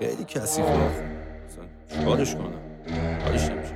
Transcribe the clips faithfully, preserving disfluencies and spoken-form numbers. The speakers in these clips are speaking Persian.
خیلی کثیفه آخه. چیکارش کنم؟ کارش نمیشه.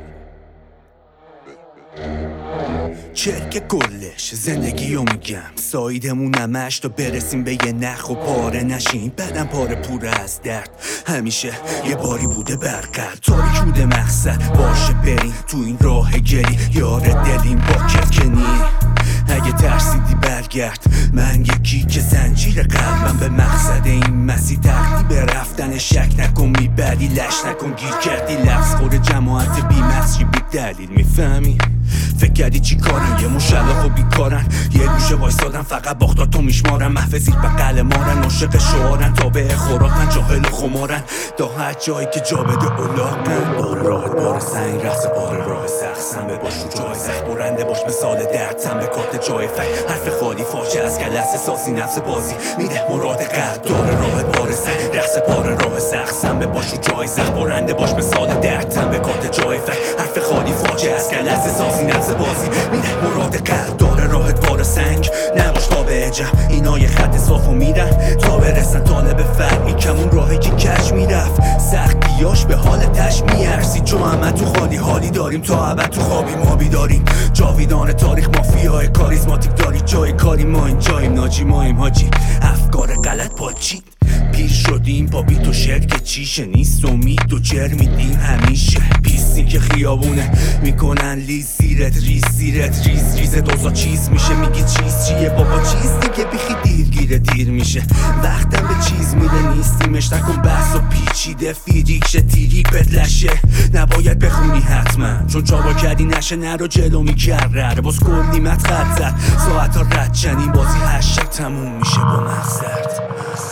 چرک گلش زندگی رو میگم سایدمون همش تا برسیم به یه نخ و پاره نشیم. بدن پاره پوره از درد همیشه یه باری بوده برقرد تاریک بوده مقصد باشه بریم تو این راه گری یار دلیم با کفکنی. اگه ترسیدی برگرد من یکی که زنجیر قلبم به مقصد این مسیر تختی به رفتن شک نکن میبری لش نکن گیر کردی لفظ خور جماعت بی مغز بی دلیل میفهمی فکر کردی چی کارن یه مشلق و بیکارن یه گوشه وایسادن فقط باختاتو میشمارن محو زیر بقل مارن عاشق شعارن تابع خوراکن جاهل و خمارن تا هر جایی که جا بده اولاقن بار راحت بار سنگ رقص بار راه سخت سنبه باش رو جای سخت برنده باش مثال درد سنبه کارت جای فکر حرف خالی فاشه از کلس سازی نفس بازی میده مراد قلب داره راحت بار سنگ رقص بار راه سخت سنبه باش رو جای سخت برنده باش مثال درد سنبه کارت جای فکر حرف خالی فاشه از کلس سازی نفس بازی میده مراد قلب داره راحت بار سنگ نباش تابع جمع اینا یه خط صافو میرن تا برسن طالب فرقی کمون راهی که کش میرفت سختیاش به حال تش میارسی چون همه تو خالی حالی داریم تا ابد تو خوابی ما بیداریم جاویدان تاریخ مافیای کاریزماتیک داری جای کاری ما اینجاییم ناجی ماییم حاجی افکار غلط پاچید پیر شدیم با بیت و شعر که چیشه نیست امید و جر میدیم همیشه پیسی که خیابونه میکنن لیز زیرت ریز زیرت ریز ریز دوزا چیز میشه میگی چیز چیه بابا چیز دیگه بیخی دیر گیره دیر میشه وقتم به چیز میره نیستیمش نکن بحث و پیچیده فیریکشه تیری بدلشه نباید بخونی حتما چون چابا کردی نشه نرو جلو میکرر باز کلی مت خط زد ساعت ها رد چنین بازی هشت تموم میشه با مقصد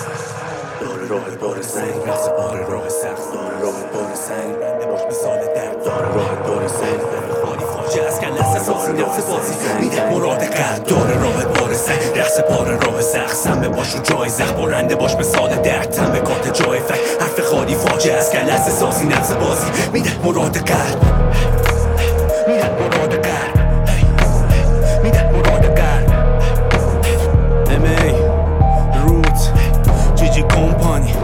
داره راه بار سنگ رقص بار راه سخت داره راه بار سنگ رنده باش مثال درد داره راه بار سنگ خالی فاجعه از کلس سازی نفس بازی میده مراد قلب داره راه بار سنگ رقص بار راه سخت سنبه باش رو جای زخم برنده باش مثال درد تنبه کارت جای فکر حرف خالی فاجعه از کلس سازی نفس بازی میده مراد قلب میده مراد قلب میده مراد قلب امی روت جی جی کمپانی